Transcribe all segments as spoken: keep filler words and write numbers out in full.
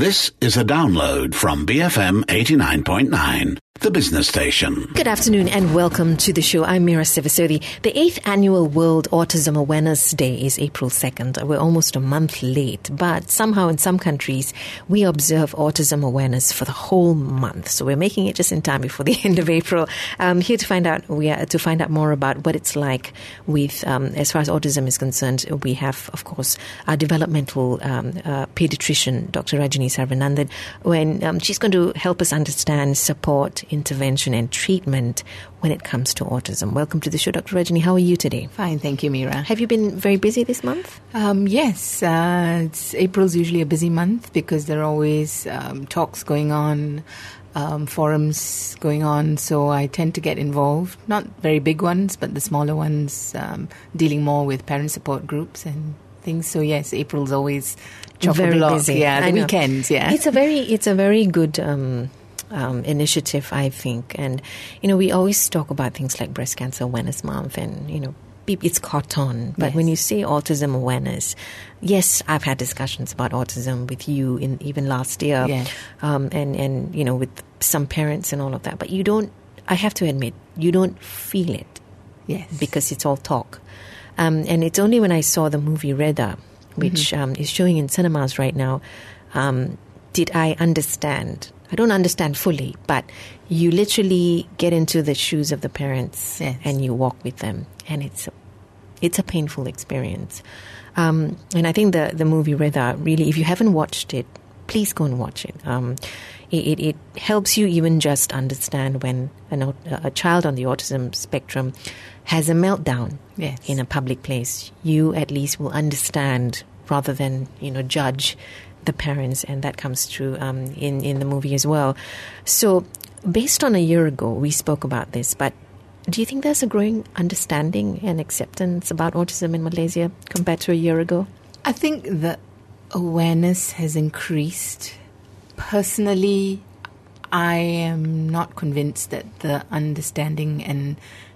This is a download from B F M eighty-nine point nine, the business station. Good afternoon and welcome to the show. I'm Mira Sivasodi. The eighth Annual World Autism Awareness Day is April second. We're almost a month late, but somehow in some countries we observe autism awareness for the whole month. So we're making it just in time before the end of April. Um, here to find out we are to find out more about what it's like with um, as far as autism is concerned. We have, of course, our developmental um, uh, pediatrician, Doctor Rajani Sarvanandan, when um, she's going to help us understand support, intervention and treatment when it comes to autism. Welcome to the show, Doctor Rajani. How are you today? Fine, thank you, Mira. Have you been very busy this month? Um, yes, uh, it's, April's usually a busy month because there are always um, talks going on, um, forums going on, so I tend to get involved. Not very big ones, but the smaller ones, um, dealing more with parent support groups and things. So yes, April's always very chock-a-block. busy. Yeah, the I know. weekends. Yeah, it's a very, it's a very good um, um, initiative, I think. And you know, we always talk about things like Breast Cancer Awareness Month, and you know, it's caught on. But yes. when you say autism awareness, yes, I've had discussions about autism with you in even last year, yes. um, and and you know, with some parents and all of that. But you don't. I have to admit, you don't feel it. Yes, because it's all talk. Um, and it's only when I saw the movie Reda, which mm-hmm. um, is showing in cinemas right now, um, did I understand. I don't understand fully, but you literally get into the shoes of the parents yes. and you walk with them. And it's a, it's a painful experience. Um, and I think the, the movie Reda, really, if you haven't watched it, please go and watch it. Um, it, it. It helps you even just understand when an, a child on the autism spectrum has a meltdown yes. in a public place. You at least will understand rather than, you know, judge the parents, and that comes through um, in, in the movie as well. So based on a year ago, we spoke about this, but do you think there's a growing understanding and acceptance about autism in Malaysia compared to a year ago? I think the awareness has increased. Personally, I am not convinced that the understanding and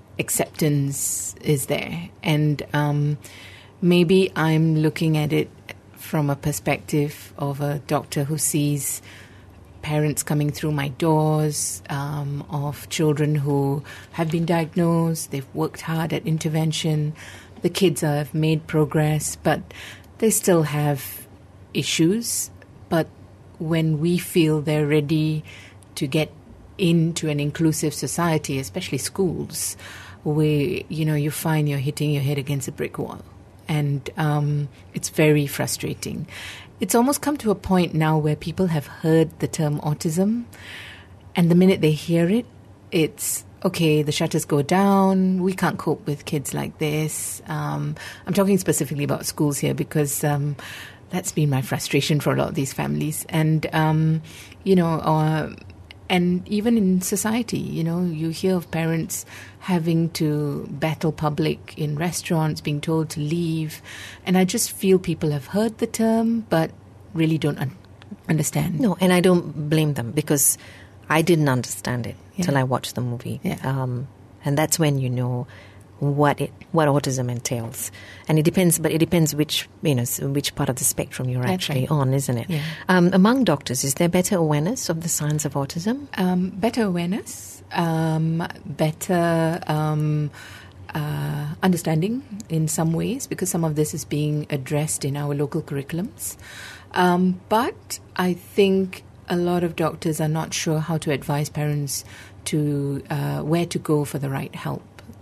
acceptance is there. And um, maybe I'm looking at it from a perspective of a doctor who sees parents coming through my doors, um, of children who have been diagnosed, they've worked hard at intervention, the kids have made progress, but they still have issues. But when we feel they're ready to get into an inclusive society, especially schools, where, you know, you find you're hitting your head against a brick wall. And um, it's very frustrating. It's almost come to a point now where people have heard the term autism, and the minute they hear it, it's, okay, the shutters go down, we can't cope with kids like this. Um, I'm talking specifically about schools here because um, that's been my frustration for a lot of these families. And, um, you know, uh, and even in society, you know, you hear of parents having to battle public in restaurants, being told to leave. And I just feel people have heard the term, but really don't un- understand. No, and I don't blame them because I didn't understand it Yeah. till I watched the movie. Yeah. Um, and that's when you know what it, what autism entails. And it depends, but it depends which, you know, which part of the spectrum you're That's actually right. on, isn't it? Yeah. Um, among doctors, is there better awareness of the signs of autism? Um, better awareness, um, better um, uh, understanding in some ways, because some of this is being addressed in our local curriculums. Um, but I think a lot of doctors are not sure how to advise parents to uh, where to go for the right help.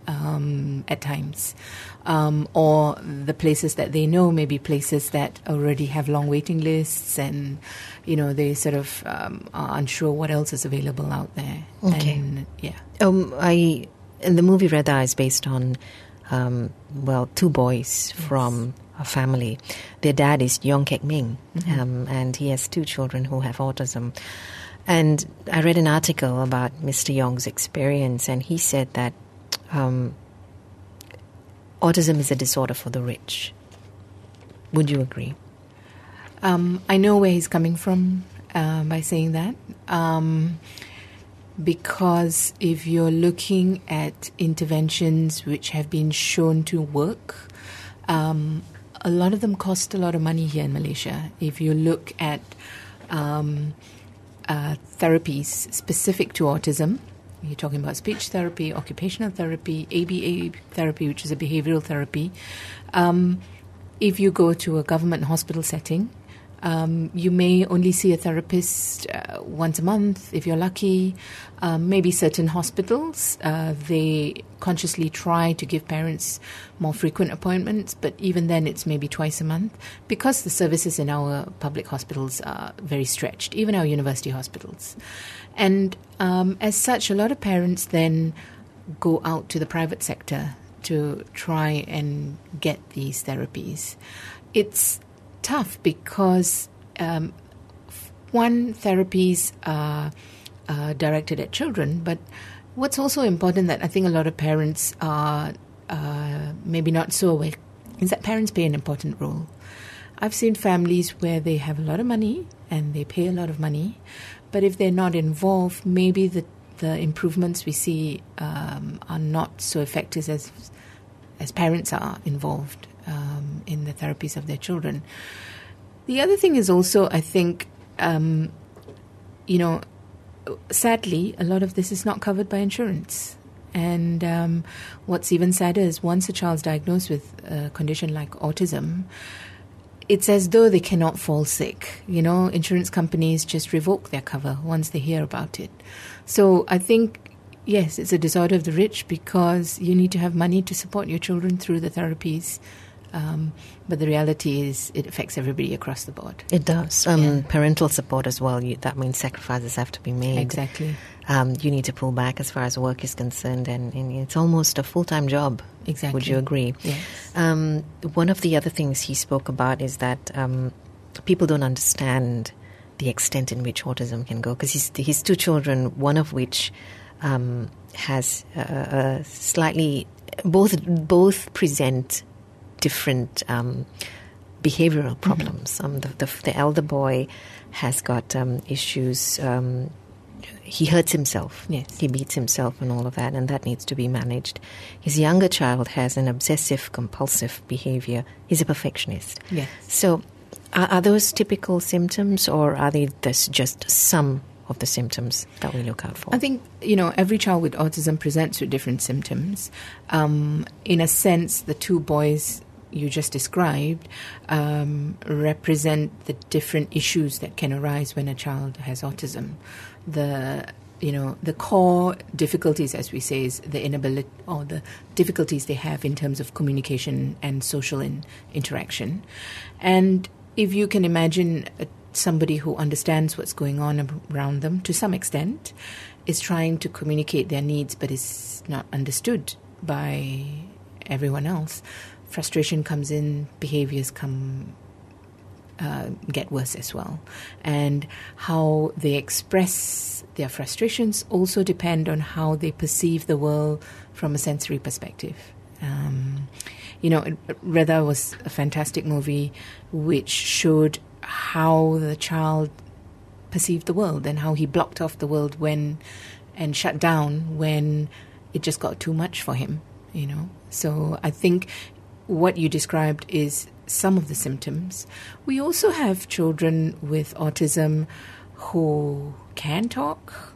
Um, at times, um, or the places that they know may be places that already have long waiting lists, and you know they sort of um, are unsure what else is available out there. Okay. And, yeah. Um, I and the movie Reda is based on um, well, two boys yes. from a family. Their dad is Yong Kek Ming, mm-hmm. um, and he has two children who have autism. And I read an article about Mister Yong's experience, and he said that Um, autism is a disorder for the rich. Would you agree? Um, I know where he's coming from uh, by saying that. Um, because if you're looking at interventions which have been shown to work, um, a lot of them cost a lot of money here in Malaysia. If you look at um, uh, therapies specific to autism. You're talking about speech therapy, occupational therapy, A B A therapy, which is a behavioral therapy. Um, if you go to a government hospital setting, um, you may only see a therapist uh, once a month, if you're lucky. Um, maybe certain hospitals, uh, they consciously try to give parents more frequent appointments, but even then it's maybe twice a month, because the services in our public hospitals are very stretched, even our university hospitals. And um, as such, a lot of parents then go out to the private sector to try and get these therapies. It's tough because, um, one, therapies are uh, directed at children, but what's also important that I think a lot of parents are uh, maybe not so aware is that parents play an important role. I've seen families where they have a lot of money and they pay a lot of money, but if they're not involved, maybe the, the improvements we see um, are not so effective as as parents are involved um, in the therapies of their children. The other thing is also, I think, um, you know, sadly, a lot of this is not covered by insurance. And um, what's even sadder is once a child's diagnosed with a condition like autism, it's as though they cannot fall sick. You know, insurance companies just revoke their cover once they hear about it. So I think, yes, it's a disorder of the rich because you need to have money to support your children through the therapies. Um, but the reality is it affects everybody across the board. It does. Um, Yeah. Parental support as well. You, that means sacrifices have to be made. Exactly. Um, you need to pull back as far as work is concerned, and, and it's almost a full-time job. Exactly. Would you agree? Yes. Um, one of the other things he spoke about is that um, people don't understand the extent in which autism can go, because his, his two children, one of which um, has a, a slightly both both present different um, behavioral problems. Mm-hmm. Um, the, the, the elder boy has got um, issues. Um, he hurts himself. Yes. He beats himself and all of that, and that needs to be managed. His younger child has an obsessive compulsive behavior. He's a perfectionist. Yes. So are, are those typical symptoms, or are they this just some of the symptoms that we look out for? I think, you know, every child with autism presents with different symptoms. Um, in a sense, the two boys you just described um, represent the different issues that can arise when a child has autism. The you know the core difficulties, as we say, is the inability or the difficulties they have in terms of communication and social in, interaction. And if you can imagine a, somebody who understands what's going on around them to some extent, is trying to communicate their needs but is not understood by everyone else, frustration comes in, behaviors come uh, get worse as well. And how they express their frustrations also depend on how they perceive the world from a sensory perspective. Um, you know, Reda was a fantastic movie which showed how the child perceived the world and how he blocked off the world when and shut down when it just got too much for him, you know. So I think what you described is some of the symptoms. We also have children with autism who can talk,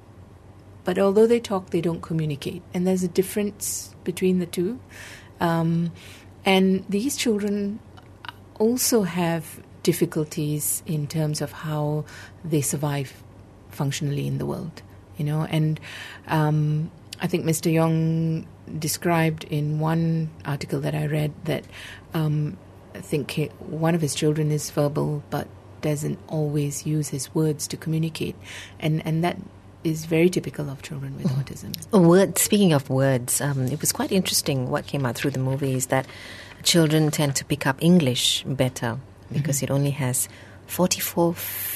but although they talk, they don't communicate. And there's a difference between the two. Um, and these children also have difficulties in terms of how they survive functionally in the world, you know. And um, I think Mister Yong described in one article that I read that um, I think he, one of his children is verbal but doesn't always use his words to communicate, and and that is very typical of children with mm. autism. Word, speaking of words, um, it was quite interesting what came out through the movie is that children tend to pick up English better because mm-hmm. it only has forty-four f-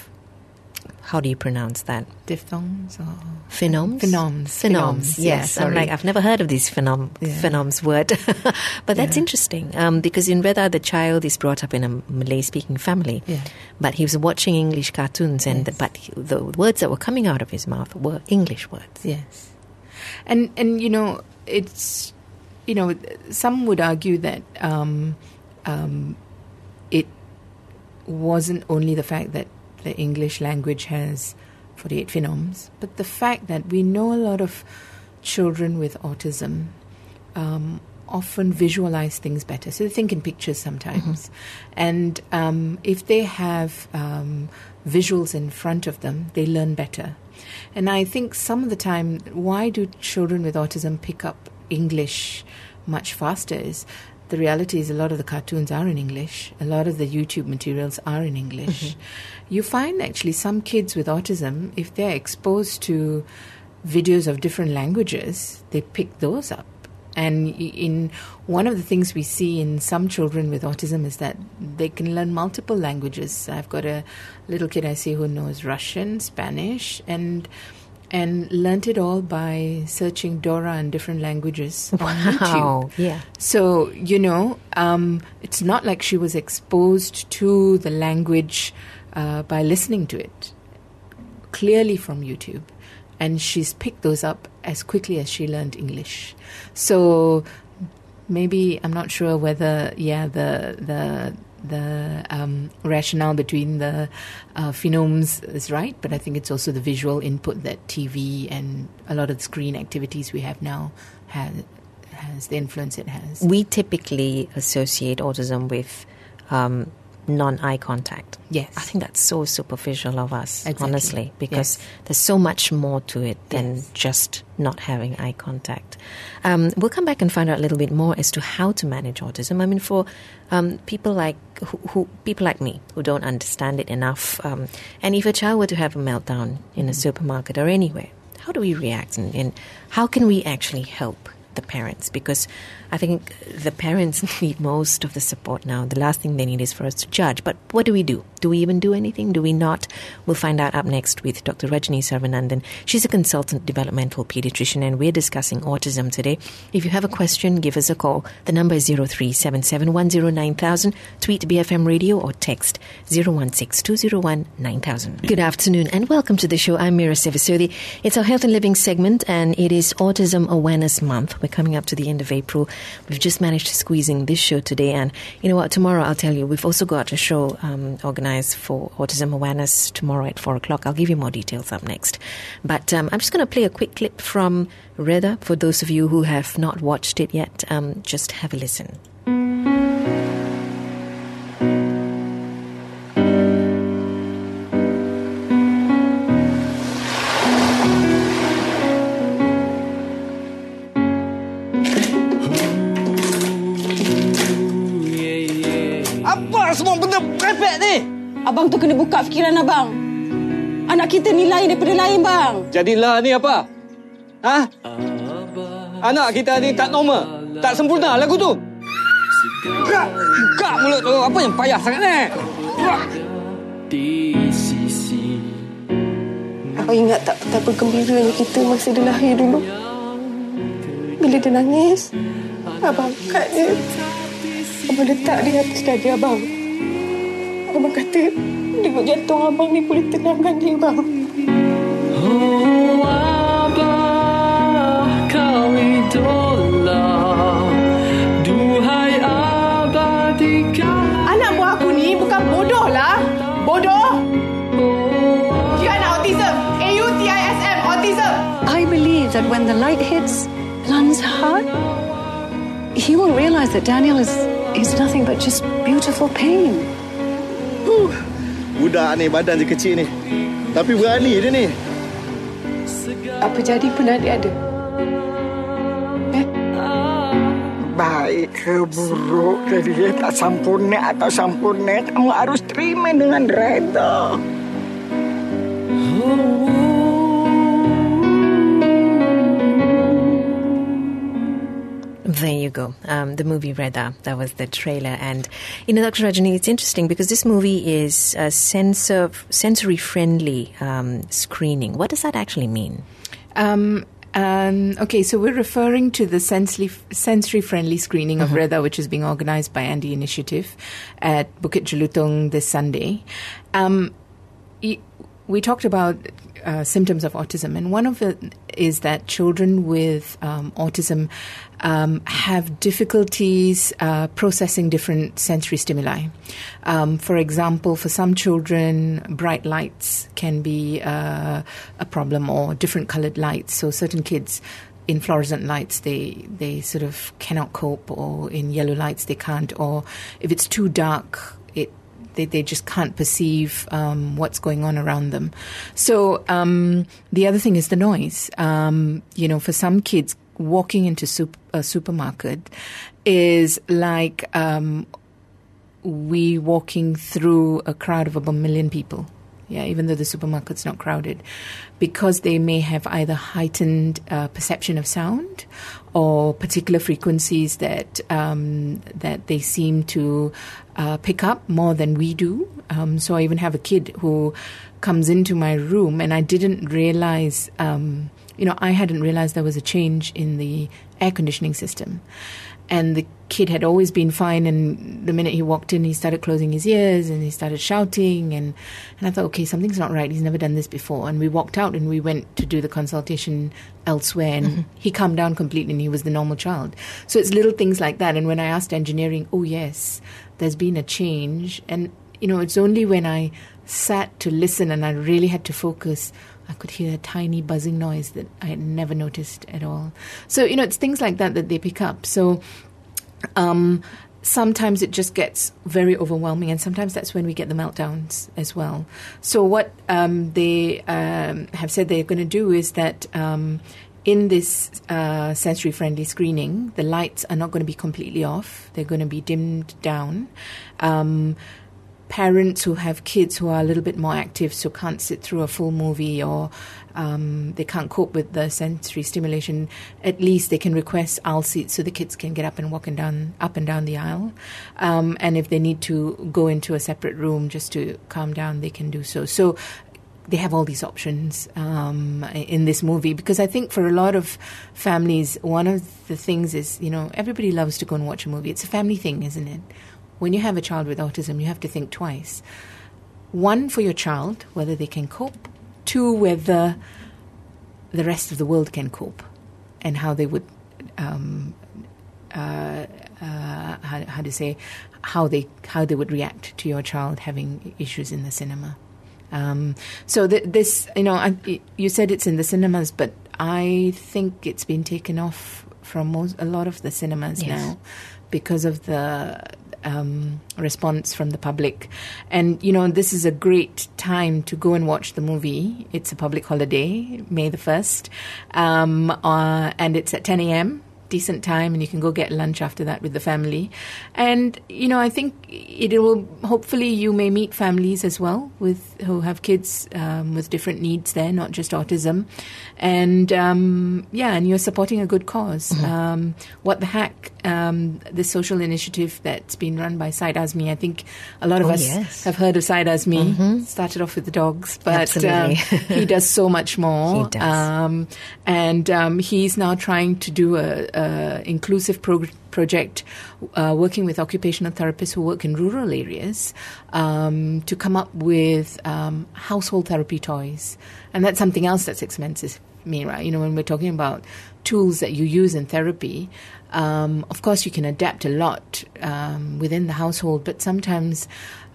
how do you pronounce that? Diphthongs or phenoms? Phenoms. Phenoms, yes. Yeah, I'm like, I've never heard of this phenom, yeah. phenoms word. But that's yeah. interesting um, because in Reda, the child is brought up in a Malay-speaking family. Yeah. But he was watching English cartoons, and yes. the, but he, the words that were coming out of his mouth were English words. Yes. And, and you know, it's, you know, some would argue that um, um, it wasn't only the fact that the English language has forty-eight phonemes, but the fact that we know a lot of children with autism um, often visualize things better. So they think in pictures sometimes. Mm-hmm. And um, if they have um, visuals in front of them, they learn better. And I think some of the time, why do children with autism pick up English much faster is the reality is a lot of the cartoons are in English. A lot of the YouTube materials are in English. Mm-hmm. You find actually some kids with autism, if they're exposed to videos of different languages, they pick those up. And in one of the things we see in some children with autism is that they can learn multiple languages. I've got a little kid I see who knows Russian, Spanish, and and learnt it all by searching Dora in different languages on wow. YouTube. Yeah. So, you know, um, it's not like she was exposed to the language uh, by listening to it, clearly from YouTube. And she's picked those up as quickly as she learned English. So maybe, I'm not sure whether, yeah, the the the um, rationale between the uh, phonemes is right, but I think it's also the visual input that T V and a lot of the screen activities we have now has, has the influence it has. We typically associate autism with um, non-eye contact. Yes. I think that's so superficial of us, exactly. honestly, because yes. there's so much more to it than yes. just not having eye contact. Um, we'll come back and find out a little bit more as to how to manage autism. I mean, for um, people like who, who people like me who don't understand it enough, um, and if a child were to have a meltdown in mm-hmm. a supermarket or anywhere, how do we react, and, and how can we actually help the parents? Because I think the parents need most of the support now. The last thing they need is for us to judge. But what do we do? Do we even do anything? Do we not? We'll find out up next with Doctor Rajani Sarvanandan. She's a consultant developmental pediatrician, and we're discussing autism today. If you have a question, give us a call. The number is zero three seven seven one zero nine thousand. Tweet B F M Radio or text zero one six two zero one nine thousand. Good afternoon and welcome to the show. I'm Mira Sevasodi. It's our Health and Living segment, and it is Autism Awareness Month. We're coming up to the end of April. We've just managed to squeeze in this show today, and you know what, tomorrow I'll tell you, we've also got a show um, organized for autism awareness tomorrow at four o'clock. I'll give you more details up next. But um, I'm just going to play a quick clip from Reda for those of you who have not watched it yet. Um, just have a listen. Semua benda perfect ni. Abang tu kena buka fikiran abang. Anak kita ni lain daripada lain, bang. Jadilah ni apa? Ha? Anak kita ni tak normal, tak sempurna lagu tu. Buka, buka mulut tu. Apa yang payah sangat ni? Abang ingat tak betapa gembiranya kita masa dia lahir dulu? Bila dia nangis, abang angkat dia. Abang letak dia atas dada abang. Abang kata, degup jantung abang ni boleh tenangkan dia, bang. Oh, Abah, kau idola. Duhai Abah dikau. Anak buah aku ni bukan bodoh lah. Bodoh. Dia anak autism. A U T I S M, autism. I believe that when the light hits Lan's heart, he will realize that Daniel is, is nothing but just beautiful pain. Uh, budak ni badan je kecil ni, tapi berani dia ni. Apa jadi pun adik ada. Eh? Baik ke buruk ke dia tak sempurna atau sempurna, kamu harus terima dengan reda. There you go. Um, the movie Reda. That was the trailer. And, you know, Doctor Rajani, it's interesting because this movie is a sensor, sensory-friendly um, screening. What does that actually mean? Um, um, okay, so we're referring to the sensory, sensory-friendly screening of mm-hmm. Reda, which is being organized by Andy Initiative at Bukit Jelutong this Sunday. Um, we talked about uh, symptoms of autism, and one of it is that children with um, autism um, have difficulties uh, processing different sensory stimuli. Um, for example, for some children, bright lights can be uh, a problem, or different colored lights. So certain kids, in fluorescent lights, they they sort of cannot cope, or in yellow lights they can't, or if it's too dark, it They, they just can't perceive um, what's going on around them. So um, the other thing is the noise. Um, you know, for some kids, walking into sup- a supermarket is like um, we walking through a crowd of about a million people. Yeah, even though the supermarket's not crowded, because they may have either heightened uh, perception of sound or particular frequencies that um, that they seem to uh, pick up more than we do. Um, so I even have a kid who comes into my room, and I didn't realize, um, you know, I hadn't realized there was a change in the air conditioning system. And the kid had always been fine, and the minute he walked in, he started closing his ears and he started shouting. And, and I thought, okay, something's not right. He's never done this before. And we walked out and we went to do the consultation elsewhere, and mm-hmm. he calmed down completely, and he was the normal child. So it's little things like that. And when I asked engineering, oh, yes, there's been a change. And, you know, it's only when I sat to listen and I really had to focus, I could hear a tiny buzzing noise that I had never noticed at all. So, you know, it's things like that that they pick up. So um, sometimes it just gets very overwhelming, and sometimes that's when we get the meltdowns as well. So what um, they um, have said they're going to do is that um, in this uh, sensory-friendly screening, the lights are not going to be completely off. They're going to be dimmed down. Um Parents who have kids who are a little bit more active, so can't sit through a full movie, or um, they can't cope with the sensory stimulation, at least they can request aisle seats so the kids can get up and walk and down, up and down the aisle. Um, and if they need to go into a separate room just to calm down, they can do so. So they have all these options um, in this movie, because I think for a lot of families, one of the things is, you know, everybody loves to go and watch a movie. It's a family thing, isn't it? When you have a child with autism, you have to think twice. One, for your child, whether they can cope. Two, whether the rest of the world can cope, and how they would, um, uh, uh, how, how to say, how they how they would react to your child having issues in the cinema. Um, so th- this, you know, I, you said it's in the cinemas, but I think it's been taken off from most, a lot of the cinemas yes. now, because of the Um, response from the public. And, you know, this is a great time to go and watch the movie. It's a public holiday, May the first, um, uh, and it's at ten a.m., decent time, and you can go get lunch after that with the family. And, you know, I think it will, hopefully you may meet families as well with who have kids um, with different needs there, not just autism. And, um, yeah, and you're supporting a good cause. Mm-hmm. Um, What the Hack, um, the social initiative that's been run by Syed Azmi. I think a lot of oh, us yes. have heard of Syed Azmi. Mm-hmm. Started off with the dogs, but um, he does so much more. He does. Um, and um, he's now trying to do a, a inclusive prog- project uh, working with occupational therapists who work in rural areas um, to come up with um, household therapy toys. And that's something else that's expensive, Mira. You know, when we're talking about tools that you use in therapy, um, of course you can adapt a lot um, within the household, but sometimes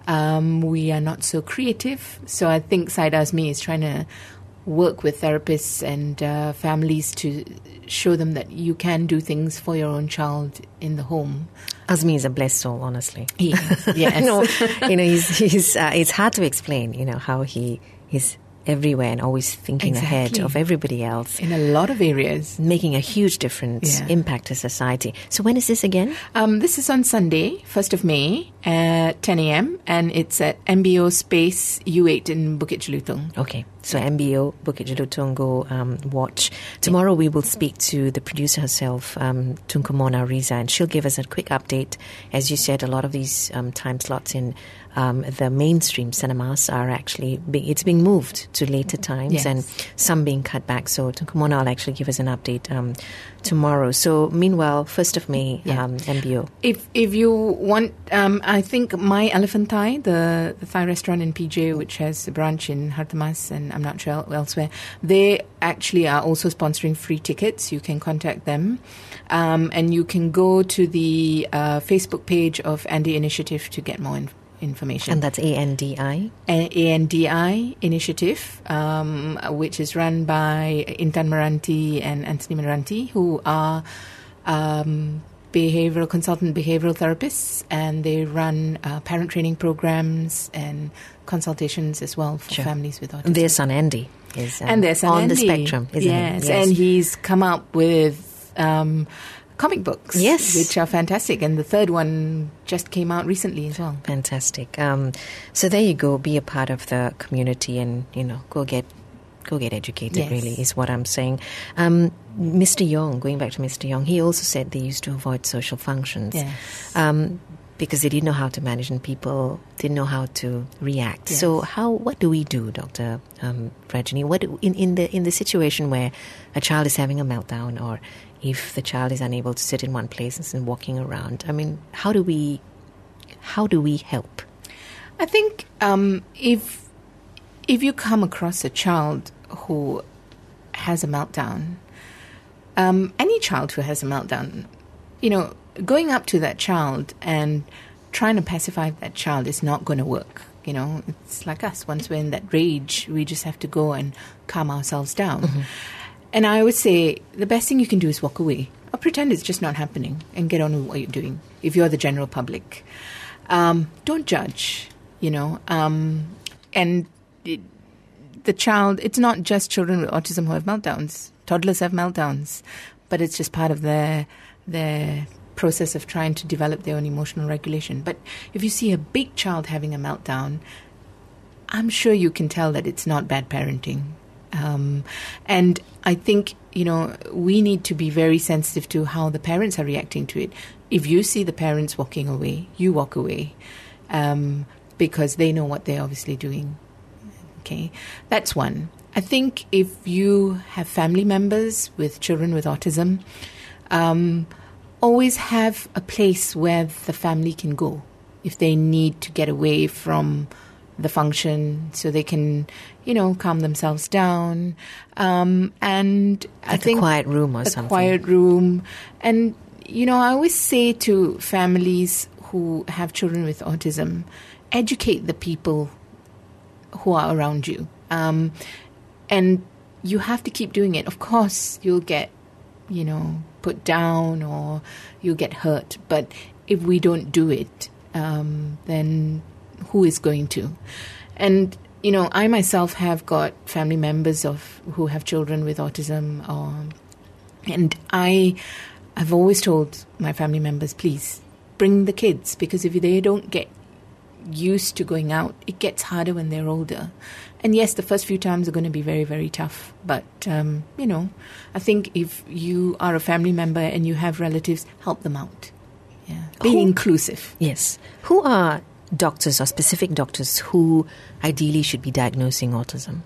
um, we are not so creative. So I think Syed Azmi is trying to work with therapists and uh, families to show them that you can do things for your own child in the home. Azmi is a blessed soul, honestly. He is, yes. no, you know, he's, he's, uh, it's hard to explain, you know, how he is everywhere and always thinking exactly. ahead of everybody else. In a lot of areas. Making a huge difference, yeah. impact to society. So when is this again? Um, this is on Sunday, first of May at ten a.m. and it's at M B O Space U eight in Bukit Jelutong. Okay, so M B O, Bukit Jelutong, go um, watch. Tomorrow we will speak to the producer herself, um, Tunku Mona Riza, and she'll give us a quick update. As you said, a lot of these um, time slots in um, the mainstream cinemas are actually, be, it's being moved to later times Yes. and some being cut back. So Kumona will actually give us an update um, tomorrow. So meanwhile, first of May, Yeah. um, M B O. If if you want, um, I think My Elephant Thai, the, the Thai restaurant in P J, which has a branch in Hartamas and I'm not sure elsewhere, they actually are also sponsoring free tickets. You can contact them. Um, and you can go to the uh, Facebook page of Andy Initiative to get more in- information. And that's A N D I? A N D I Initiative, um, which is run by Intan Meranti and Anthony Meranti, who are um, behavioral consultant behavioral therapists, and they run uh, parent training programs and consultations as well for Sure. families with autism. Their son Andy is um, and their son on Andy. the spectrum, isn't yes, he? and he's come up with um, comic books, Yes. which are fantastic. And the third one just came out recently as well. Fantastic. Um, so there you go. Be a part of the community, and you know, go get go get educated. Yes. Really, is what I'm saying. Um, Mister Yong, going back to Mister Yong, he also said they used to avoid social functions Yes. um, because they didn't know how to manage, and people didn't know how to react. Yes. So, how what do we do, Doctor Um, Rajini? What in, in the in the situation where a child is having a meltdown, or if the child is unable to sit in one place and walking around? I mean, how do we how do we help? I think um, if if you come across a child who has a meltdown, um, any child who has a meltdown, you know, going up to that child and trying to pacify that child is not going to work. You know, it's like us. Once we're in that rage, we just have to go and calm ourselves down. Mm-hmm. And I would say the best thing you can do is walk away or pretend it's just not happening and get on with what you're doing if you're the general public. Um, don't judge, you know. Um, and it, the child, it's not just children with autism who have meltdowns. Toddlers have meltdowns, but it's just part of their their process of trying to develop their own emotional regulation. But if you see a big child having a meltdown, I'm sure you can tell that it's not bad parenting. Um, and I think, you know, we need to be very sensitive to how the parents are reacting to it. If you see the parents walking away, you walk away, um, because they know what they're obviously doing. Okay, that's one. I think if you have family members with children with autism, um, always have a place where the family can go if they need to get away from the function, so they can, you know, calm themselves down. Um, and Like I think a quiet room or a something. quiet room. And, you know, I always say to families who have children with autism, educate the people who are around you. Um, and you have to keep doing it. Of course, you'll get, you know, put down or you'll get hurt. But if we don't do it, um, then who is going to? And, you know, I myself have got family members of who have children with autism. Um, and I have always told my family members, please, bring the kids. Because if they don't get used to going out, it gets harder when they're older. And yes, the first few times are going to be very, very tough. But, um, you know, I think if you are a family member and you have relatives, help them out. Yeah. Be Who- inclusive. Yes. Who are doctors or specific doctors who ideally should be diagnosing autism?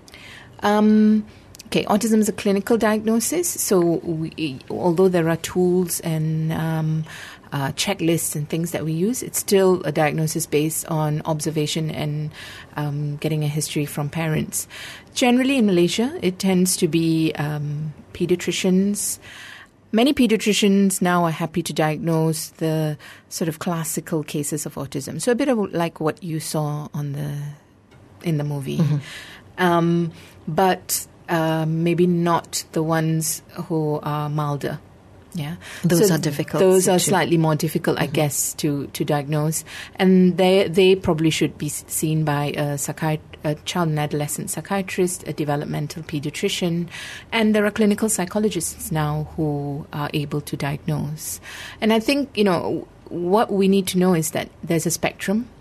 Um, okay, autism is a clinical diagnosis. So we, although there are tools and um, uh, checklists and things that we use, it's still a diagnosis based on observation and um, getting a history from parents. Generally in Malaysia, it tends to be um, pediatricians. Many pediatricians now are happy to diagnose the sort of classical cases of autism. So a bit of like what you saw on the in the movie. Mm-hmm. Um, but uh, maybe not the ones who are milder. Yeah, Those So are difficult Those are to- slightly more difficult, I guess, to, to diagnose, and they they probably should be seen by a psychiat- a child and adolescent psychiatrist, a developmental pediatrician, and there are clinical psychologists now who are able to diagnose. And I think, you know, what we need to know is that there's a spectrum.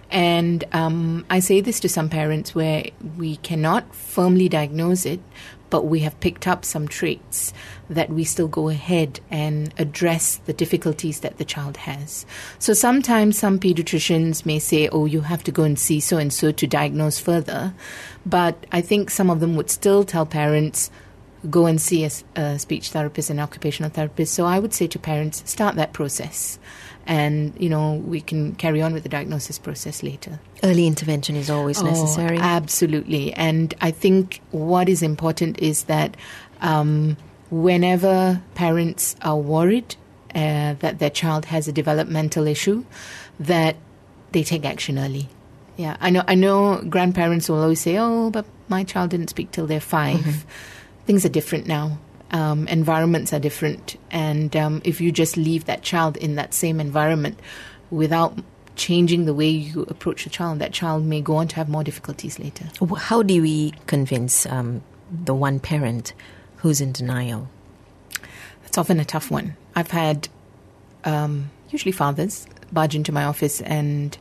And um, I say this to some parents where we cannot firmly diagnose it, but we have picked up some traits that we still go ahead and address the difficulties that the child has. So sometimes some pediatricians may say, oh, you have to go and see so-and-so to diagnose further. But I think some of them would still tell parents, go and see a, a speech therapist and occupational therapist. So I would say to parents, start that process. And, you know, we can carry on with the diagnosis process later. Early intervention is always oh, necessary. Absolutely. And I think what is important is that um, whenever parents are worried uh, that their child has a developmental issue, that they take action early. Yeah, I know I know grandparents will always say, oh, but my child didn't speak till they're five. Mm-hmm. Things are different now. Um, environments are different. And um, if you just leave that child in that same environment without changing the way you approach the child, that child may go on to have more difficulties later. How do we convince um, the one parent who's in denial? That's often a tough one. I've had um, usually fathers barge into my office and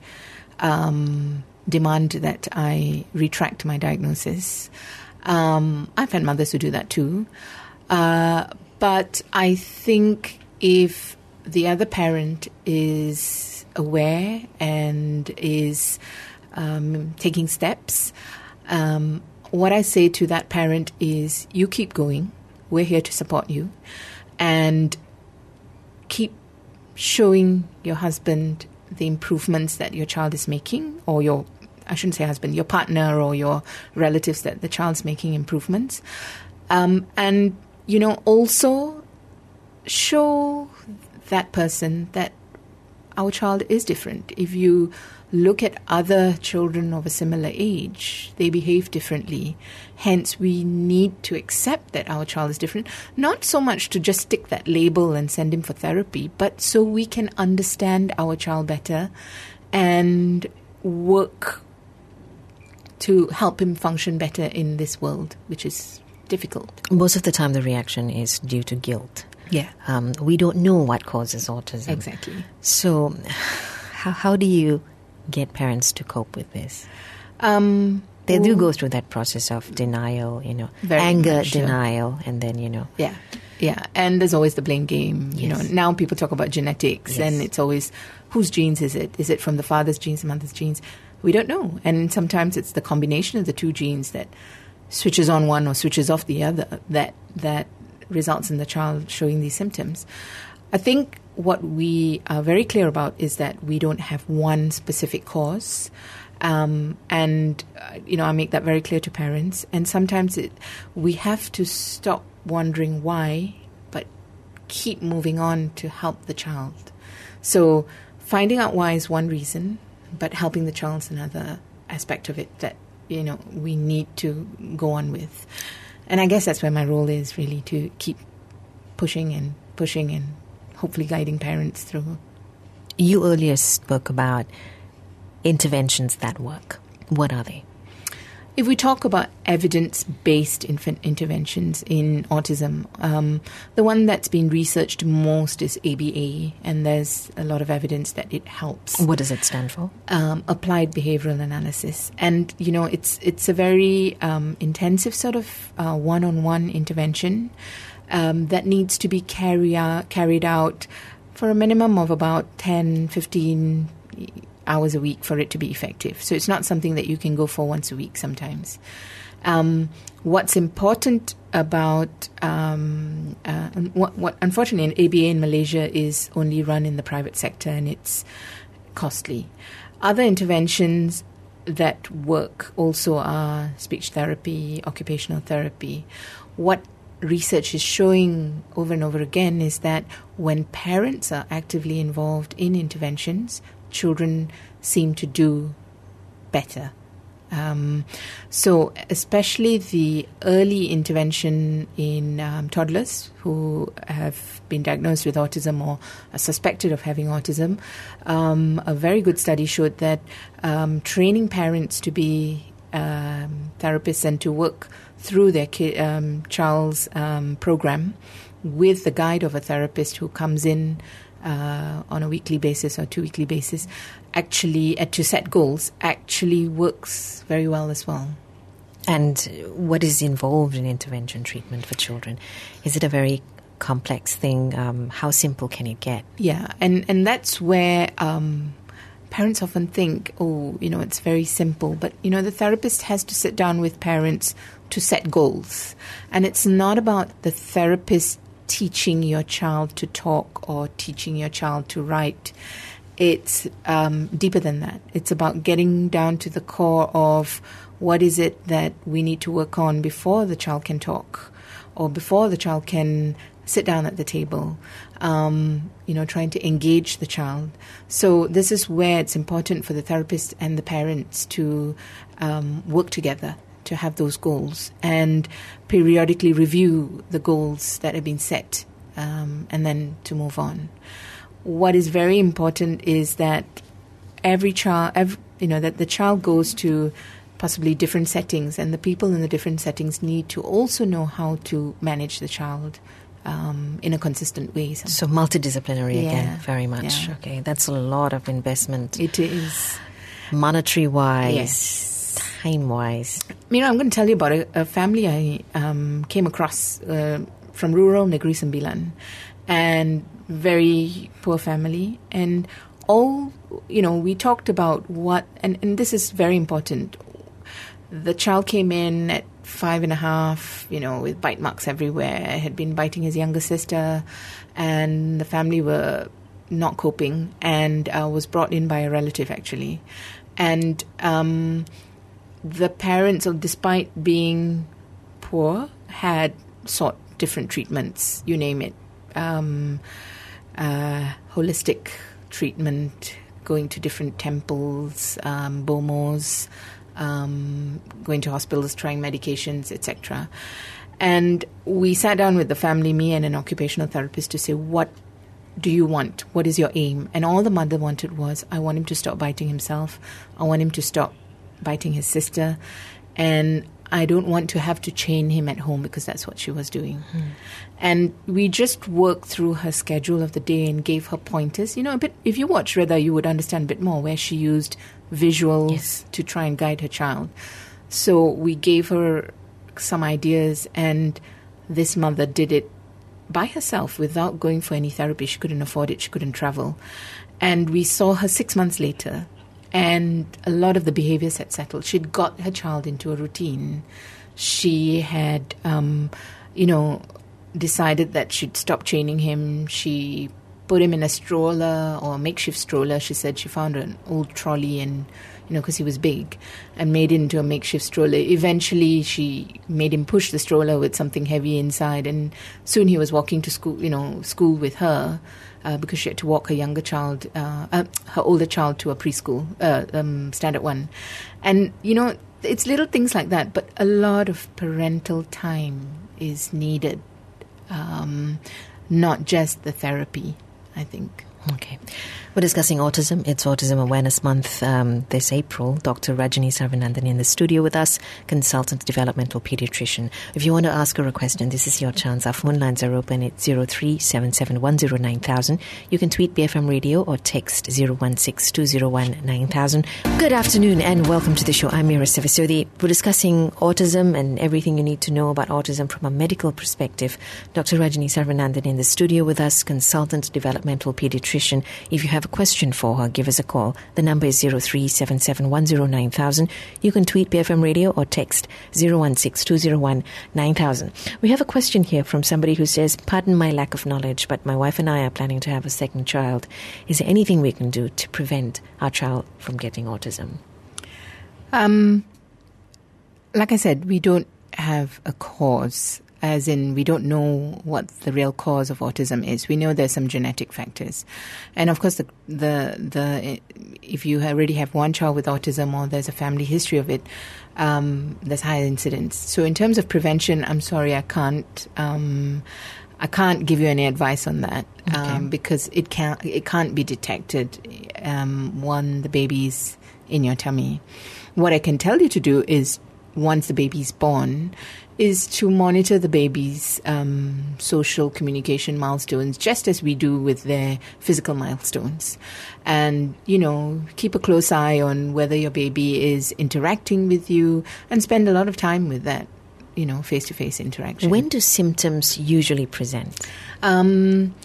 um, demand that I retract my diagnosis. Um, I've had mothers who do that too. Uh, but I think if the other parent is aware and is um, taking steps, um, what I say to that parent is, you keep going. We're here to support you. And keep showing your husband the improvements that your child is making, or your, I shouldn't say husband, your partner or your relatives, that the child's making improvements. Um, and you know, also show that person that our child is different. If you look at other children of a similar age, they behave differently. Hence, we need to accept that our child is different, not so much to just stick that label and send him for therapy, but so we can understand our child better and work to help him function better in this world, which is difficult. Most of the time the reaction is due to guilt. Yeah. Um, we don't know what causes autism. Exactly. So how, how do you get parents to cope with this? Um, they do go through that process of denial, you know, anger, denial, and then, you know. Yeah. Yeah. And there's always the blame game. You yes. know, now people talk about genetics, yes. and it's always, whose genes is it? Is it from the father's genes, the mother's genes? We don't know. And sometimes it's the combination of the two genes that switches on one or switches off the other that that results in the child showing these symptoms. I think what we are very clear about is that we don't have one specific cause. Um, and, uh, you know, I make that very clear to parents. And sometimes it, we have to stop wondering why, but keep moving on to help the child. So finding out why is one reason, but helping the child is another aspect of it that, you know, we need to go on with. And I guess that's where my role is, really, to keep pushing and pushing and hopefully guiding parents through. You earlier spoke about interventions that work. What are they? If we talk about evidence-based infant interventions in autism, um, the one that's been researched most is A B A, and there's a lot of evidence that it helps. What does it stand for? Um, applied behavioral analysis. And, you know, it's it's a very um, intensive sort of uh, one-on-one intervention um, that needs to be carry out, carried out for a minimum of about ten, fifteen hours a week for it to be effective. So it's not something that you can go for once a week sometimes. Um, what's important about um, uh, what, what unfortunately an A B A in Malaysia is only run in the private sector, and it's costly. Other interventions that work also are speech therapy, occupational therapy. What research is showing over and over again is that when parents are actively involved in interventions, children seem to do better. Um, so especially the early intervention in um, toddlers who have been diagnosed with autism or are suspected of having autism, um, a very good study showed that um, training parents to be um, therapists and to work through their ki- um, child's um, program with the guide of a therapist who comes in uh, on a weekly basis or two weekly basis, actually, uh, to set goals, actually works very well as well. And what is involved in intervention treatment for children? Is it a very complex thing? Um, how simple can it get? Yeah, and, and that's where um, parents often think, oh, you know, it's very simple. But, you know, the therapist has to sit down with parents to set goals. And it's not about the therapist teaching your child to talk or teaching your child to write. It's um, deeper than that. It's about getting down to the core of what is it that we need to work on before the child can talk or before the child can sit down at the table, um, you know, trying to engage the child. So this is where it's important for the therapist and the parents to um, work together to have those goals and periodically review the goals that have been set um, and then to move on. What is very important is that every child, every, you know, that the child goes to possibly different settings, and the people in the different settings need to also know how to manage the child um, in a consistent way. So multidisciplinary Yeah. again, very much. Yeah. Okay, that's a lot of investment. It is. Monetary-wise, Yes. time-wise. Mira, I'm going to tell you about a, a family I um, came across uh, from rural Negeri Sembilan, and very poor family. And all, you know, we talked about what, and, and this is very important. The child came in at five and a half, you know, with bite marks everywhere, had been biting his younger sister, and the family were not coping, and uh, was brought in by a relative, actually. And um, the parents, despite being poor, had sought different treatments, you name it. Um, uh, holistic treatment, going to different temples, um, bomos, um, going to hospitals, trying medications, et cetera. And we sat down with the family, me and an occupational therapist, to say, what do you want? What is your aim? And all the mother wanted was, I want him to stop biting himself. I want him to stop biting his sister. And I don't want to have to chain him at home, because that's what she was doing. Hmm. And we just worked through her schedule of the day and gave her pointers. You know, a bit, if you watch Reda, you would understand a bit more, where she used visuals yes. to try and guide her child. So we gave her some ideas, and this mother did it by herself without going for any therapy. She couldn't afford it. She couldn't travel. And we saw her six months later, and a lot of the behaviors had settled. She'd got her child into a routine. She had, um, you know, decided that she'd stop chaining him. She put him in a stroller, or a makeshift stroller. She said she found an old trolley, and, you know, because he was big, and made it into a makeshift stroller. Eventually, she made him push the stroller with something heavy inside, and soon he was walking to school, you know, school with her. Uh, because she had to walk her younger child, uh, uh, her older child to a preschool, uh, um, standard one. And, you know, it's little things like that, but a lot of parental time is needed, um, not just the therapy, I think. Okay. We're discussing autism. It's Autism Awareness Month um, this April. Doctor Rajani Sarvananthan in the studio with us, consultant developmental pediatrician. If you want to ask her a question, this is your chance. Our phone lines are open at zero three seven seven one zero nine thousand. You can tweet B F M Radio or text zero one six two zero one nine thousand. Good afternoon and welcome to the show. I'm Mira Sivasodi. We're discussing autism and everything you need to know about autism from a medical perspective. Doctor Rajani Sarvananthan in the studio with us, consultant developmental pediatrician. If you have a question for her, give us a call. The number is zero three seven seven one zero nine thousand. You can tweet B F M Radio or text zero one six two zero one nine thousand. We have a question here from somebody who says, pardon my lack of knowledge, but my wife and I are planning to have a second child. Is there anything we can do to prevent our child from getting autism? Um, like I said, we don't have a cause. As in, we don't know what the real cause of autism is. We know there's some genetic factors. And of course, the the the if you already have one child with autism or there's a family history of it, um, there's higher incidence. So in terms of prevention, I'm sorry, I can't um, I can't give you any advice on that okay. um, because it can't it can't be detected um, when the baby's in your tummy. What I can tell you to do is once the baby's born is to monitor the baby's um, social communication milestones, just as we do with their physical milestones. And, you know, keep a close eye on whether your baby is interacting with you and spend a lot of time with that, you know, face-to-face interaction. When do symptoms usually present? Um,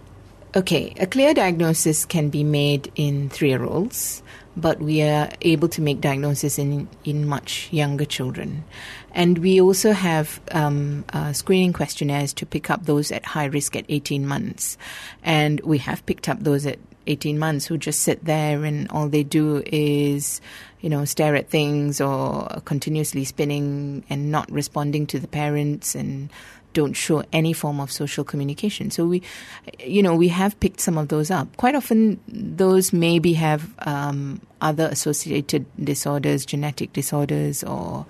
okay, a clear diagnosis can be made in three-year-olds, but we are able to make diagnosis in, in much younger children. And we also have um, uh, screening questionnaires to pick up those at high risk at eighteen months. And we have picked up those at eighteen months who just sit there and all they do is, you know, stare at things or continuously spinning and not responding to the parents and don't show any form of social communication. So we, you know, we have picked some of those up. Quite often those maybe have um, other associated disorders, genetic disorders, or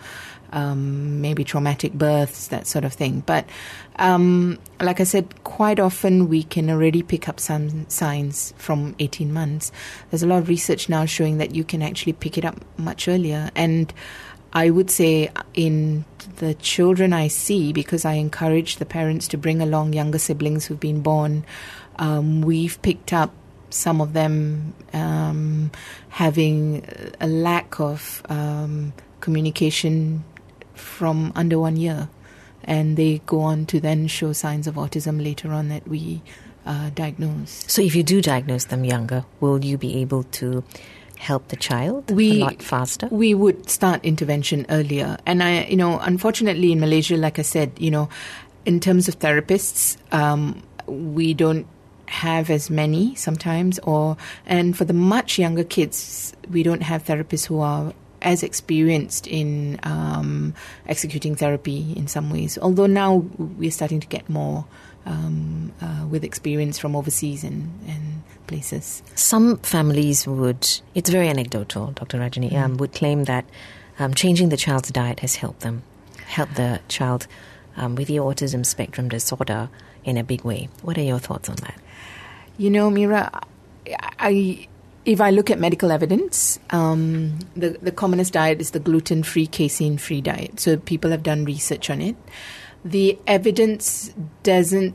um, maybe traumatic births, that sort of thing. But um, like I said, quite often we can already pick up some signs from eighteen months. There's a lot of research now showing that you can actually pick it up much earlier. And I would say in the children I see, because I encourage the parents to bring along younger siblings who've been born, um, we've picked up some of them um, having a lack of um, communication from under one year. And they go on to then show signs of autism later on that we uh, diagnose. So if you do diagnose them younger, will you be able to help the child we, a lot faster? We would start intervention earlier. And I, you know, unfortunately in Malaysia, like I said, you know, in terms of therapists, um, we don't have as many sometimes, or, and for the much younger kids, we don't have therapists who are as experienced in um, executing therapy in some ways. Although now we're starting to get more um, uh, with experience from overseas and, and places. Some families would, it's very anecdotal, Doctor Rajani, mm. um, would claim that um, changing the child's diet has helped them, helped the child um, with the autism spectrum disorder in a big way. What are your thoughts on that? You know, Mira, I... If I look at medical evidence, um, the, the commonest diet is the gluten-free, casein-free diet. So people have done research on it. The evidence doesn't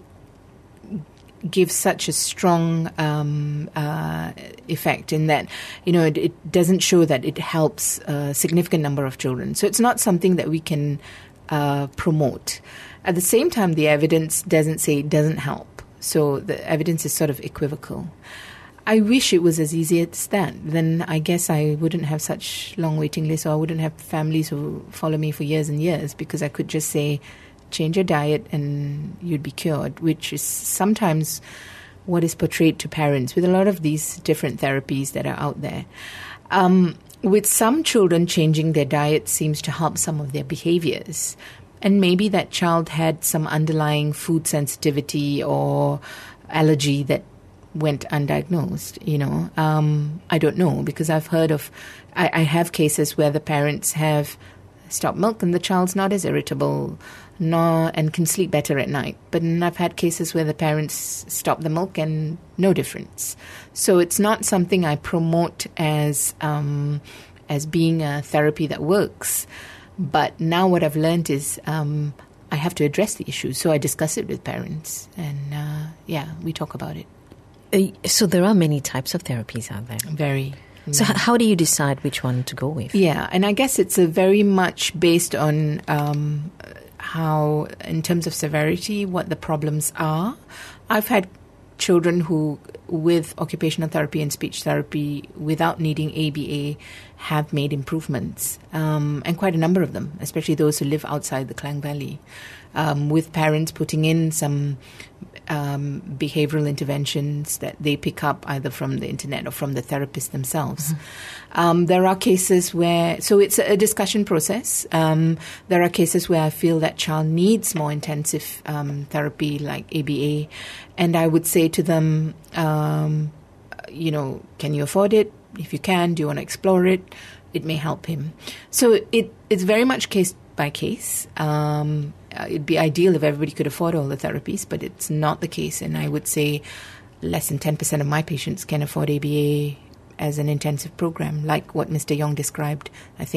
give such a strong um, uh, effect in that, you know, it, it doesn't show that it helps a significant number of children. So it's not something that we can uh, promote. At the same time, the evidence doesn't say it doesn't help. So the evidence is sort of equivocal. I wish it was as easy as that. Then I guess I wouldn't have such long waiting lists, or I wouldn't have families who follow me for years and years, because I could just say, change your diet and you'd be cured, which is sometimes what is portrayed to parents with a lot of these different therapies that are out there. Um, with some children, changing their diet seems to help some of their behaviors. And maybe that child had some underlying food sensitivity or allergy that went undiagnosed, you know. Um, I don't know, because I've heard of, I, I have cases where the parents have stopped milk and the child's not as irritable nor, and can sleep better at night. But then I've had cases where the parents stop the milk and no difference. So it's not something I promote as um, as being a therapy that works. But now what I've learned is um, I have to address the issue. So I discuss it with parents and, uh, yeah, we talk about it. So there are many types of therapies out there. Very. So yeah. how do you decide which one to go with? Yeah, and I guess it's a very much based on um, how, in terms of severity, what the problems are. I've had children who, with occupational therapy and speech therapy, without needing A B A, have made improvements, um, and quite a number of them, especially those who live outside the Klang Valley, um, with parents putting in some um, behavioral interventions that they pick up either from the internet or from the therapist themselves. Mm-hmm. Um, there are cases where, so it's a discussion process. Um, there are cases where I feel that child needs more intensive um, therapy like A B A, and I would say to them, um, you know, can you afford it? If you can, do you want to explore it? It may help him. So it it's very much case by case. Um, it'd be ideal if everybody could afford all the therapies, but it's not the case. And I would say less than ten percent of my patients can afford A B A as an intensive program, like what Mister Yong described. I think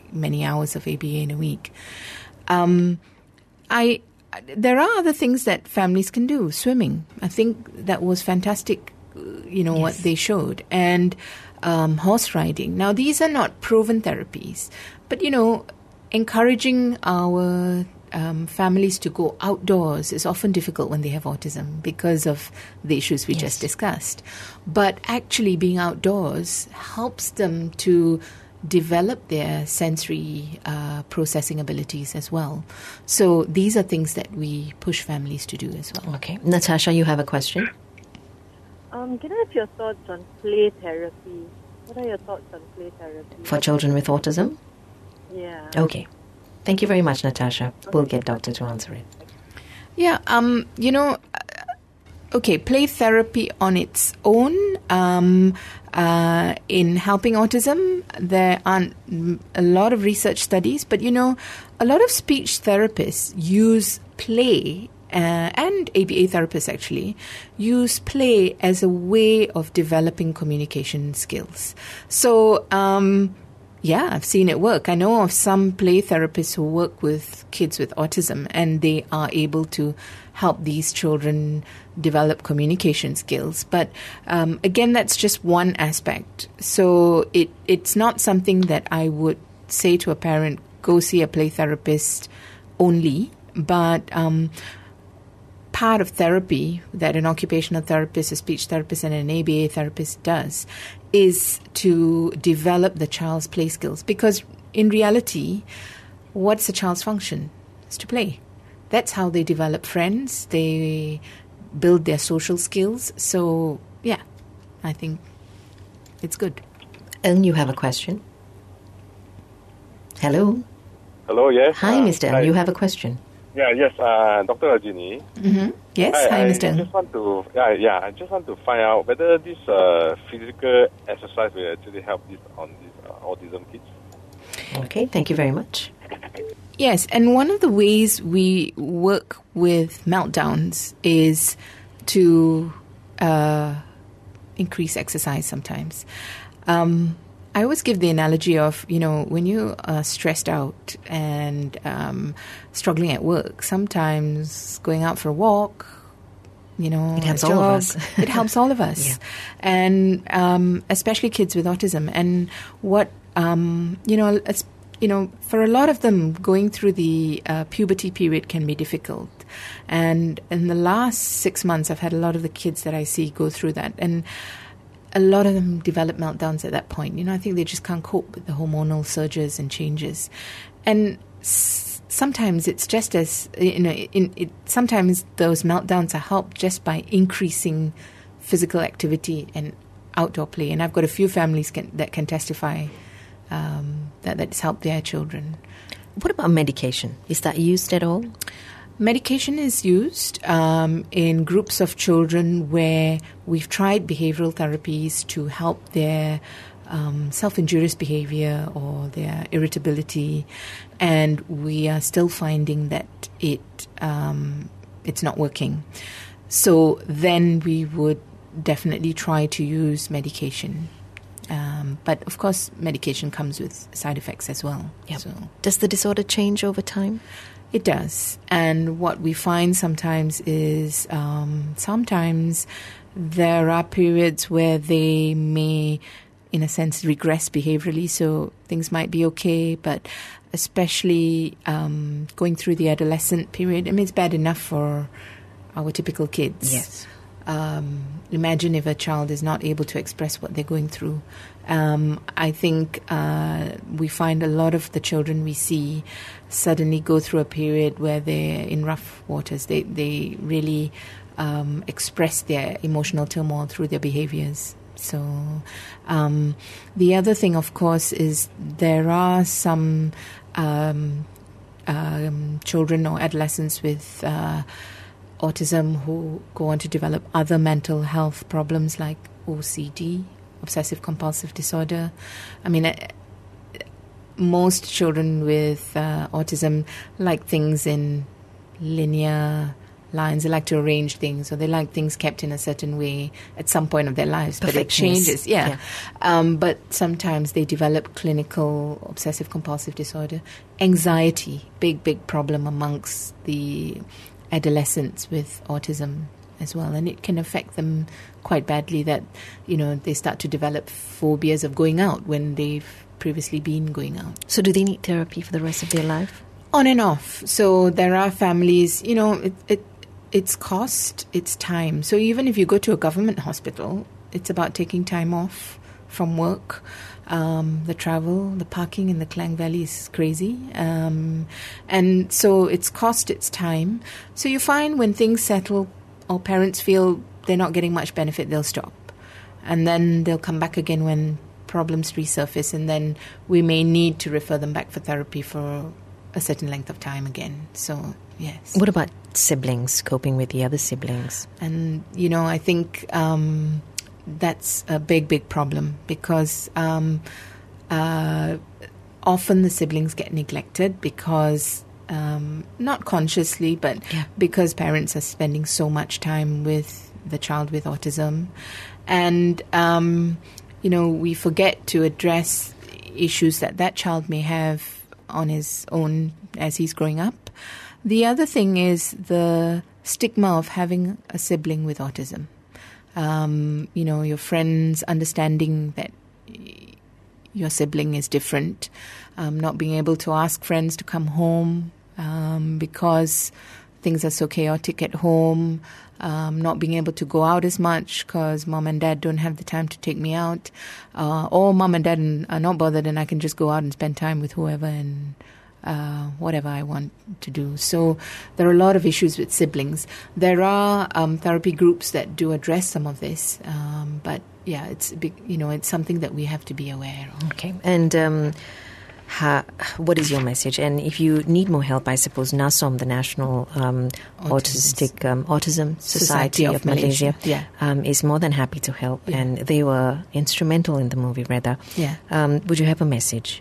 many hours of A B A in a week. Um, I there are other things that families can do. Swimming, I think that was fantastic. You know, yes. what they showed, and um, horse riding. Now, these are not proven therapies, but you know, encouraging our um, families to go outdoors is often difficult when they have autism because of the issues we yes. just discussed. But actually, being outdoors helps them to develop their sensory uh, processing abilities as well. So these are things that we push families to do as well. Okay, Natasha, you have a question. Um, can I have your thoughts on play therapy? What are your thoughts on play therapy? For children with autism? Yeah. Okay. Thank you very much, Natasha. Okay. We'll get Doctor to answer it. Yeah, um, you know, okay, play therapy on its own, um, uh, in helping autism, there aren't a lot of research studies, but you know, a lot of speech therapists use play Uh, and A B A therapists actually use play as a way of developing communication skills. So, um, yeah, I've seen it work. I know of some play therapists who work with kids with autism, and they are able to help these children develop communication skills. But um, again, that's just one aspect. So it it's not something that I would say to a parent, go see a play therapist only, but um part of therapy that an occupational therapist, a speech therapist, and an A B A therapist does is to develop the child's play skills. Because in reality, what's a child's function? It's to play. That's how they develop friends. They build their social skills. So, yeah, I think it's good. And you have a question? Hello? Hello, yes. Hi, uh, Mister hi. You have a question? Yeah, yes, uh, Doctor Rajini. Mm-hmm. Yes, hi, hi, I Mister I just want to, yeah, yeah, I just want to find out whether this uh, physical exercise will actually help this on these uh, autism kids. Okay, thank you very much. Yes, and one of the ways we work with meltdowns is to uh, increase exercise sometimes. Um, I always give the analogy of, you know, when you are stressed out and um, struggling at work, sometimes going out for a walk, you know, it helps a all jog, of us. It helps all of us. Yeah. And um, especially kids with autism. And what, um, you know, it's, you know, for a lot of them, going through the uh, puberty period can be difficult. And in the last six months, I've had a lot of the kids that I see go through that. And a lot of them develop meltdowns at that point. You know, I think they just can't cope with the hormonal surges and changes. And s- sometimes it's just as, you know, in, it, sometimes those meltdowns are helped just by increasing physical activity and outdoor play. And I've got a few families can, that can testify um, that that's helped their children. What about medication? Is that used at all? Medication is used um, in groups of children where we've tried behavioral therapies to help their um, self-injurious behavior or their irritability, and we are still finding that it um, it's not working. So then we would definitely try to use medication. Um, but of course, medication comes with side effects as well. Yep. So. Does the disorder change over time? It does. And what we find sometimes is um, sometimes there are periods where they may, in a sense, regress behaviorally. So things might be okay, but especially um, going through the adolescent period, I mean, it's bad enough for our typical kids. Yes. Um, imagine if a child is not able to express what they're going through. Um, I think uh, we find a lot of the children we see suddenly go through a period where they're in rough waters. They they really um, express their emotional turmoil through their behaviors. So um, the other thing, of course, is there are some um, um, children or adolescents with uh, autism who go on to develop other mental health problems like O C D, obsessive compulsive disorder. I mean, uh, most children with uh, autism like things in linear lines. They like to arrange things, or they like things kept in a certain way at some point of their lives. But it changes, yeah. yeah. Um, but sometimes they develop clinical obsessive compulsive disorder. Anxiety, big, big problem amongst the adolescents with autism as well. And it can affect them quite badly that, you know, they start to develop phobias of going out when they've previously been going out. So do they need therapy for the rest of their life? On and off. So there are families, you know, it, it it's cost, it's time. So even if you go to a government hospital, it's about taking time off from work. Um, the travel, the parking in the Klang Valley is crazy. Um, and so it's cost, it's time. So you find when things settle or parents feel they're not getting much benefit, they'll stop. And then they'll come back again when problems resurface, and then we may need to refer them back for therapy for a certain length of time again. So, yes. What about siblings, coping with the other siblings? And, you know, I think um, that's a big, big problem because um, uh, often the siblings get neglected because, um, not consciously, but yeah. because parents are spending so much time with the child with autism. And, um, you know, we forget to address issues that that child may have on his own as he's growing up. The other thing is the stigma of having a sibling with autism. Um, you know, your friends understanding that your sibling is different, um, not being able to ask friends to come home um, because things are so chaotic at home, um, not being able to go out as much because mom and dad don't have the time to take me out, uh, or mom and dad are not bothered and I can just go out and spend time with whoever and uh, whatever I want to do. So there are a lot of issues with siblings. There are um, therapy groups that do address some of this, um, but yeah, it's a big, you know, it's something that we have to be aware of. Okay, and um, Ha, what is your message? And if you need more help, I suppose NASOM, the National um, Autistic um, Autism Society, Society of, of Malaysia, Malaysia yeah. um, is more than happy to help. Yeah. And they were instrumental in the movie, rather. Yeah. Um, would you have a message?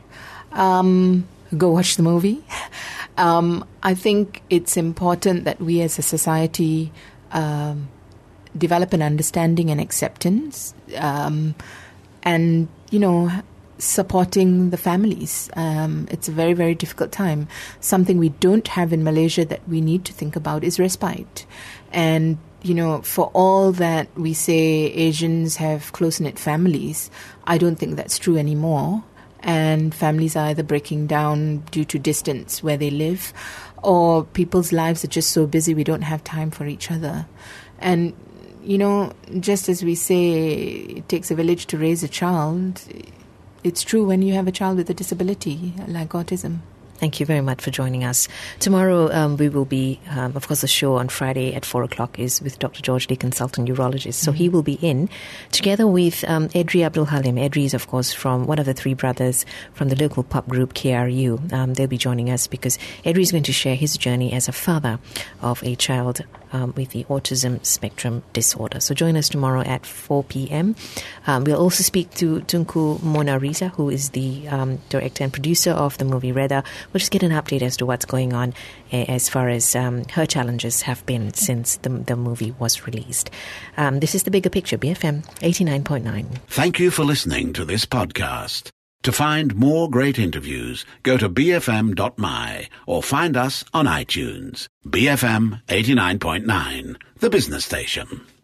Um, go watch the movie. Um, I think it's important that we as a society um, develop an understanding and acceptance um, and, you know, supporting the families. Um, it's a very, very difficult time. Something we don't have in Malaysia that we need to think about is respite. And, you know, for all that we say Asians have close-knit families, I don't think that's true anymore. And families are either breaking down due to distance where they live, or people's lives are just so busy we don't have time for each other. And, you know, just as we say it takes a village to raise a child, it's true when you have a child with a disability like autism. Thank you very much for joining us. Tomorrow um, we will be, um, of course, the show on Friday at four o'clock is with Doctor George Lee, consultant urologist. So mm-hmm. he will be in together with um, Edri Abdul Halim. Edri is, of course, from one of the three brothers from the local pub group K R U. Um, they'll be joining us because Edri is going to share his journey as a father of a child um, with the autism spectrum disorder. So join us tomorrow at four p.m. Um, we'll also speak to Tunku Mona Riza, who is the um, director and producer of the movie Reda. We'll just get an update as to what's going on uh, as far as um, her challenges have been since the, the movie was released. Um, this is The Bigger Picture, B F M eighty-nine point nine. Thank you for listening to this podcast. To find more great interviews, go to b f m dot m y or find us on iTunes. B F M eighty-nine point nine, the business station.